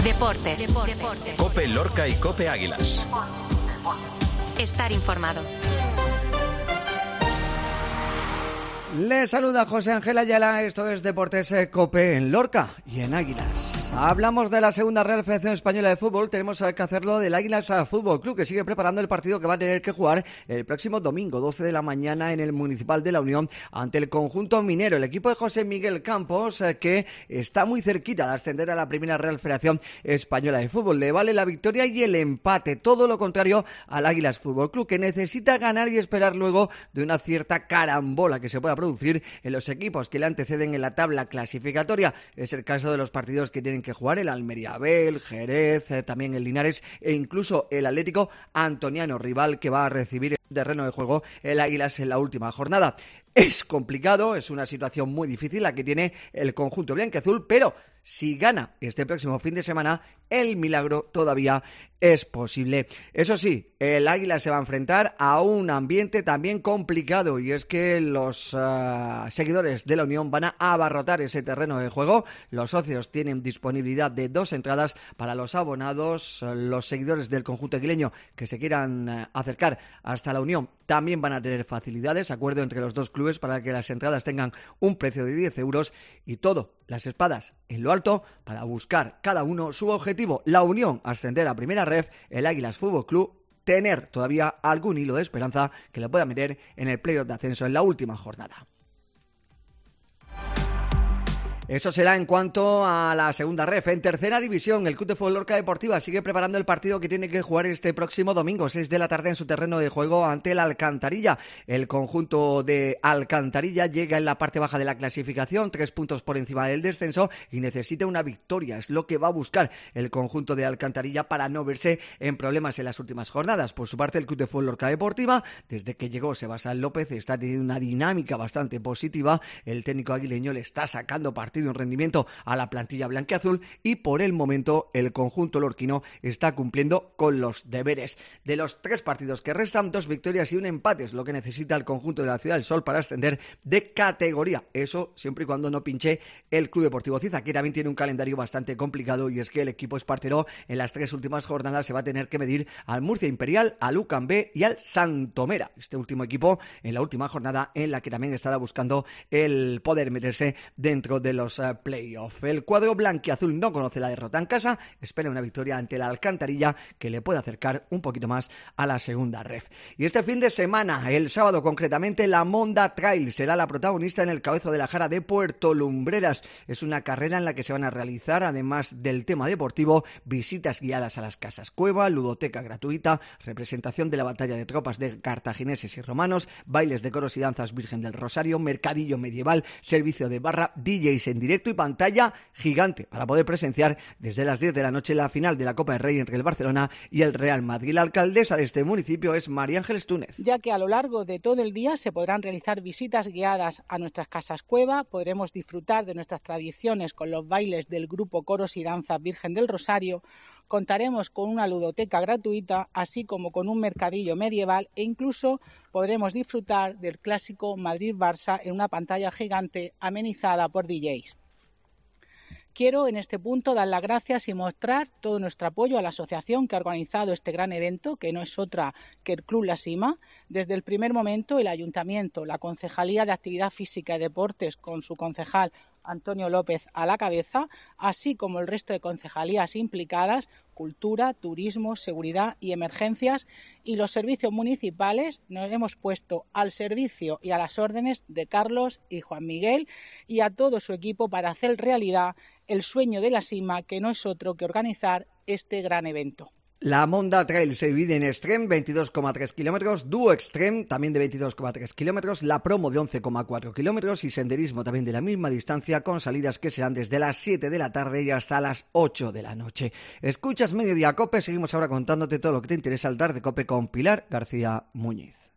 Deportes. COPE Lorca y COPE Águilas. Estar informado. Les saluda José Ángel Ayala, esto es Deportes COPE en Lorca y en Águilas. Hablamos de la segunda Real Federación Española de Fútbol, tenemos que hacerlo del Águilas Fútbol Club, que sigue preparando el partido que va a tener que jugar el próximo domingo, 12 de la mañana, en el Municipal de la Unión, ante el conjunto minero. El equipo de José Miguel Campos, que está muy cerquita de ascender a la primera Real Federación Española de Fútbol. Le vale la victoria y el empate, todo lo contrario al Águilas Fútbol Club, que necesita ganar y esperar luego de una cierta carambola que se pueda producir en los equipos que le anteceden en la tabla clasificatoria. Es el caso de los partidos que tienen que jugar el Almería B, el Jerez, también el Linares e incluso el Atlético Antoniano, rival que va a recibir el terreno de juego el Águilas en la última jornada. Es complicado, es una situación muy difícil la que tiene el conjunto blanquiazul, pero si gana este próximo fin de semana, el milagro todavía es posible. Eso sí, el Águila se va a enfrentar a un ambiente también complicado, y es que los seguidores de la Unión van a abarrotar ese terreno de juego. Los socios tienen disponibilidad de 2 entradas para los abonados. Los seguidores del conjunto aguileño que se quieran acercar hasta la Unión también van a tener facilidades, acuerdo entre los dos clubes para que las entradas tengan un precio de 10 euros y todo, las espadas en lo alto para buscar cada uno su objetivo. La Unión ascender a primera ref, el Águilas Fútbol Club tener todavía algún hilo de esperanza que le pueda meter en el playoff de ascenso en la última jornada. Eso será en cuanto a la segunda ref. En tercera división, el Club de Fútbol Lorca Deportiva sigue preparando el partido que tiene que jugar este próximo domingo, 6 de la tarde, en su terreno de juego ante el Alcantarilla. El conjunto de Alcantarilla llega en la parte baja de la clasificación, 3 puntos por encima del descenso, y necesita una victoria. Es lo que va a buscar el conjunto de Alcantarilla para no verse en problemas en las últimas jornadas. Por su parte, el Club de Fútbol Lorca Deportiva, desde que llegó Sebastián López, está teniendo una dinámica bastante positiva. El técnico aguileño le está sacando partido un rendimiento a la plantilla blanquiazul, y por el momento el conjunto lorquino está cumpliendo con los deberes. De los 3 partidos que restan, 2 victorias y un empate es lo que necesita el conjunto de la Ciudad del Sol para ascender de categoría. Eso siempre y cuando no pinche el Club Deportivo Ciza, que también tiene un calendario bastante complicado, y es que el equipo espartero en las 3 últimas jornadas se va a tener que medir al Murcia Imperial, al UCAM B y al Santomera. Este último equipo en la última jornada en la que también estará buscando el poder meterse dentro de los playoff. El cuadro blanquiazul no conoce la derrota en casa, espera una victoria ante la Alcantarilla que le puede acercar un poquito más a la segunda ref. Y este fin de semana, el sábado concretamente, la Monda Trail será la protagonista en el Cabezo de la Jara de Puerto Lumbreras. Es una carrera en la que se van a realizar, además del tema deportivo, visitas guiadas a las casas cueva, ludoteca gratuita, representación de la batalla de tropas de cartagineses y romanos, bailes de coros y danzas Virgen del Rosario, mercadillo medieval, servicio de barra, DJs en directo y pantalla gigante para poder presenciar desde las 10 de la noche la final de la Copa del Rey entre el Barcelona y el Real Madrid. La alcaldesa de este municipio es María Ángeles Túnez. Ya que a lo largo de todo el día se podrán realizar visitas guiadas a nuestras casas cueva, podremos disfrutar de nuestras tradiciones con los bailes del grupo Coros y Danzas Virgen del Rosario, contaremos con una ludoteca gratuita, así como con un mercadillo medieval, e incluso podremos disfrutar del clásico Madrid-Barça en una pantalla gigante amenizada por DJs. Quiero en este punto dar las gracias y mostrar todo nuestro apoyo a la asociación que ha organizado este gran evento, que no es otra que el Club La Sima. Desde el primer momento, el Ayuntamiento, la Concejalía de Actividad Física y Deportes, con su concejal Antonio López a la cabeza, así como el resto de concejalías implicadas, cultura, turismo, seguridad y emergencias, y los servicios municipales, nos hemos puesto al servicio y a las órdenes de Carlos y Juan Miguel y a todo su equipo para hacer realidad el sueño de La Sima, que no es otro que organizar este gran evento. La Monda Trail se divide en Extreme, 22,3 kilómetros, Duo Extreme, también de 22,3 kilómetros, la Promo de 11,4 kilómetros y senderismo también de la misma distancia, con salidas que serán desde las 7 de la tarde y hasta las 8 de la noche. Escuchas Mediodía Cope, seguimos ahora contándote todo lo que te interesa al dar de Cope con Pilar García Muñiz.